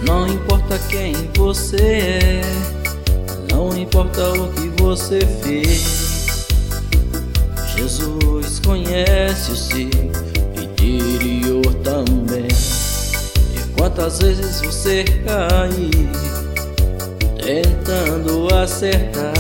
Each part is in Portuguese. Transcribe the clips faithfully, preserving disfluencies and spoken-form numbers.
Não importa quem você é, não importa o que você fez, Jesus conhece o seu interior também. E quantas vezes você caiu tentando acertar,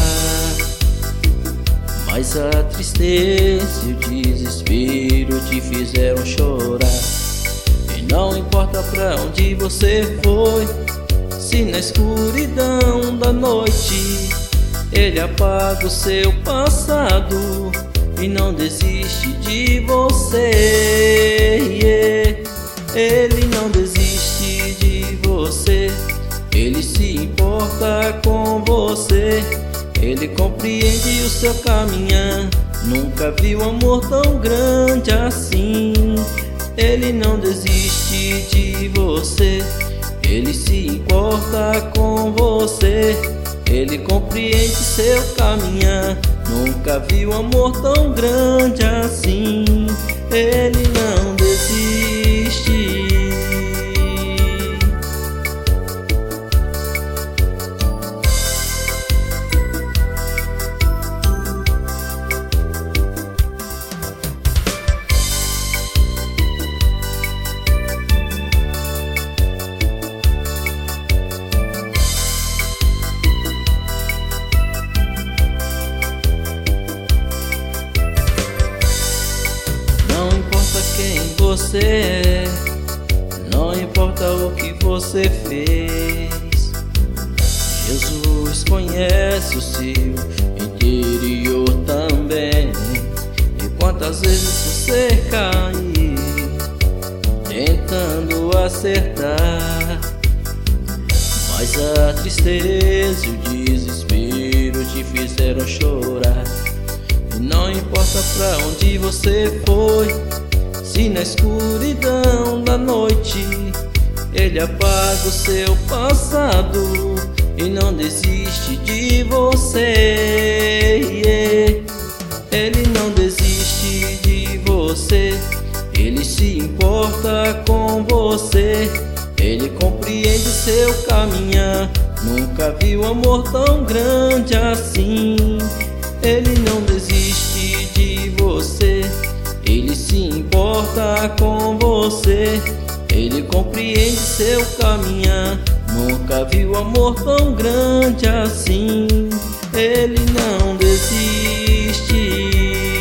mas a tristeza e o desespero te fizeram chorar. E não importa pra onde você foi, se na escuridão da noite Ele apaga o seu passado e não desiste de você. Yeah. Ele não desiste de você, Ele se importa com você, Ele compreende o seu caminhar. Nunca viu amor tão grande assim. Ele não desiste de você, Ele se importa com você, Ele compreende seu caminhar. Nunca viu amor tão grande assim. Ele não desiste. Quem você é, não importa o que você fez, Jesus conhece o seu interior também. E quantas vezes você caiu tentando acertar, mas a tristeza e o desespero te fizeram chorar. E não importa pra onde você foi, se na escuridão da noite Ele apaga o seu passado e não desiste de você. Yeah. Ele não desiste de você, Ele se importa com você, Ele compreende seu caminhar. Nunca viu amor tão grande assim. Ele não desiste de você, Ele se importa com você, Ele compreende seu caminhar. Nunca viu amor tão grande assim. Ele não desiste.